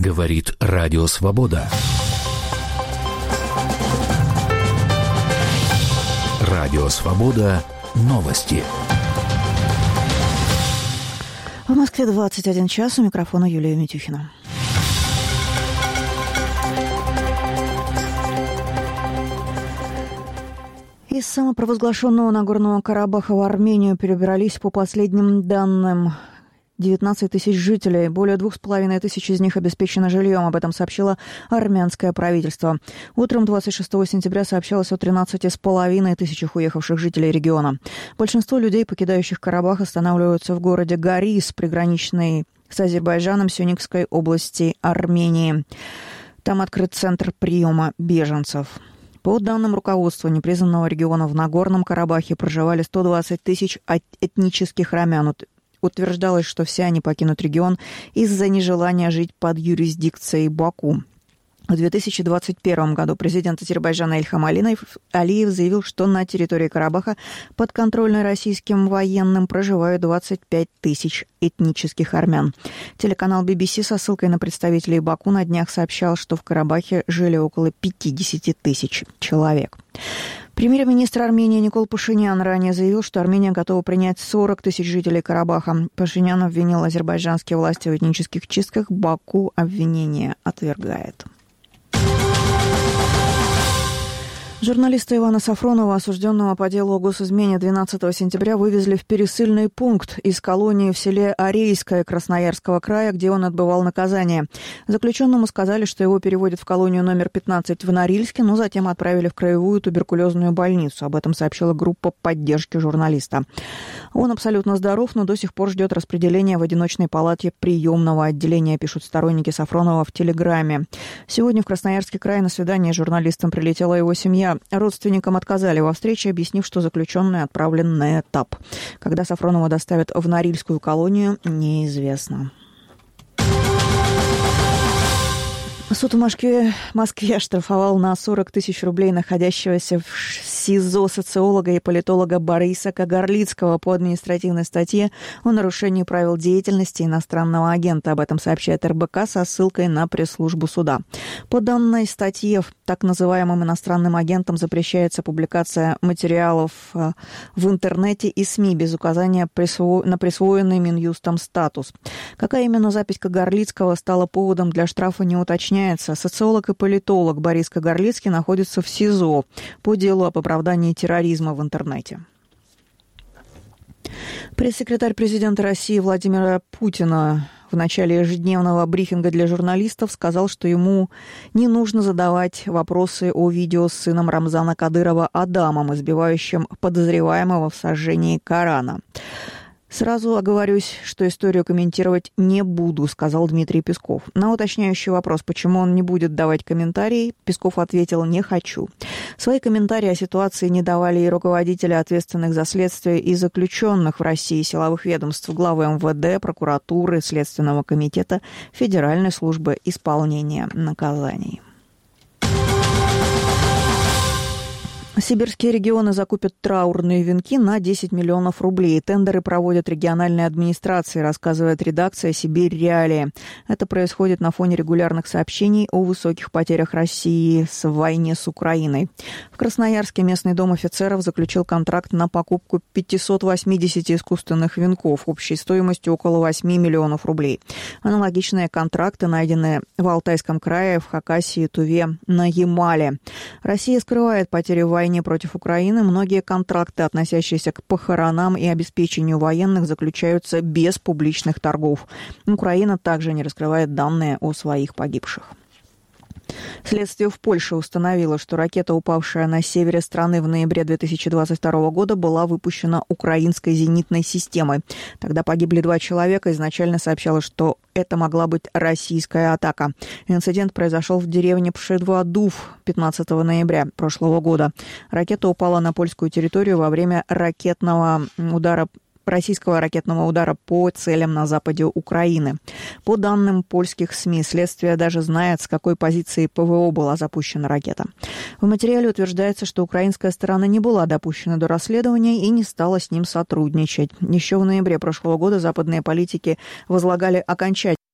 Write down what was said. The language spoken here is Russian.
Говорит Радио Свобода. Радио Свобода. Новости. В Москве 21 час. У микрофона Юлия Митюхина. Из самопровозглашенного Нагорного Карабаха в Армению перебрались, по последним данным, 19 тысяч жителей. Более 2,5 тысяч из них обеспечено жильем. Об этом сообщило армянское правительство. Утром 26 сентября сообщалось о 13,5 тысячах уехавших жителей региона. Большинство людей, покидающих Карабах, останавливаются в городе Горис, приграничной с Азербайджаном Сюникской области Армении. Там открыт центр приема беженцев. По данным руководства непризнанного региона, в Нагорном Карабахе проживали 120 тысяч этнических армян. Утверждалось, что все они покинут регион из-за нежелания жить под юрисдикцией Баку. В 2021 году президент Азербайджана Ильхам Алиев заявил, что на территории Карабаха, подконтрольной российским военным, проживают 25 тысяч этнических армян. Телеканал BBC со ссылкой на представителей Баку на днях сообщал, что в Карабахе жили около 50 тысяч человек. Премьер-министр Армении Никол Пашинян ранее заявил, что Армения готова принять 40 тысяч жителей Карабаха. Пашинян обвинил азербайджанские власти в этнических чистках. Баку обвинение отвергает. Журналиста Ивана Сафронова, осужденного по делу о госизмене, 12 сентября вывезли в пересыльный пункт из колонии в селе Арейское Красноярского края, где он отбывал наказание. Заключенному сказали, что его переводят в колонию номер 15 в Норильске, но затем отправили в краевую туберкулезную больницу. Об этом сообщила группа поддержки журналиста. Он абсолютно здоров, но до сих пор ждет распределения в одиночной палате приемного отделения, пишут сторонники Сафронова в Телеграме. Сегодня в Красноярский край на свидание с журналистом прилетела его семья. Родственникам отказали во встрече, объяснив, что заключенный отправлен на этап. Когда Сафронова доставят в Норильскую колонию, неизвестно. Суд в Москве оштрафовал на 40 тысяч рублей находящегося в СИЗО социолога и политолога Бориса Кагарлицкого по административной статье о нарушении правил деятельности иностранного агента. Об этом сообщает РБК со ссылкой на пресс-службу суда. По данной статье так называемым иностранным агентам запрещается публикация материалов в интернете и СМИ без указания на присвоенный Минюстом статус. Какая именно запись Кагарлицкого стала поводом для штрафа, не уточняется. Социолог и политолог Борис Кагарлицкий находится в СИЗО по делу об оправдании терроризма в интернете. Пресс-секретарь президента России Владимира Путина в начале ежедневного брифинга для журналистов сказал, что ему не нужно задавать вопросы о видео с сыном Рамзана Кадырова Адамом, избивающим подозреваемого в сожжении Корана. «Сразу оговорюсь, что историю комментировать не буду», — сказал Дмитрий Песков. На уточняющий вопрос, почему он не будет давать комментарии, Песков ответил: «Не хочу». Свои комментарии о ситуации не давали и руководители ответственных за следствие и заключенных в России силовых ведомств, главы МВД, прокуратуры, Следственного комитета, Федеральной службы исполнения наказаний. Сибирские регионы закупят траурные венки на 10 миллионов рублей. Тендеры проводят региональные администрации, рассказывает редакция «Сибирь Реалии». Это происходит на фоне регулярных сообщений о высоких потерях России в войне с Украиной. В Красноярске местный дом офицеров заключил контракт на покупку 580 искусственных венков общей стоимостью около 8 миллионов рублей. Аналогичные контракты найдены в Алтайском крае, в Хакасии, Туве, на Ямале. Россия скрывает потери в войне против Украины. Многие контракты, относящиеся к похоронам и обеспечению военных, заключаются без публичных торгов. Украина также не раскрывает данные о своих погибших. Следствие в Польше установило, что ракета, упавшая на севере страны в ноябре 2022 года, была выпущена украинской зенитной системой. Тогда погибли 2 человека. Изначально сообщалось, что это могла быть российская атака. Инцидент произошел в деревне Пшедвадув 15 ноября прошлого года. Ракета упала на польскую территорию во время российского ракетного удара по целям на западе Украины. По данным польских СМИ, следствие даже знает, с какой позиции ПВО была запущена ракета. В материале утверждается, что украинская сторона не была допущена до расследования и не стала с ним сотрудничать. Еще в ноябре прошлого года западные политики возлагали окончательно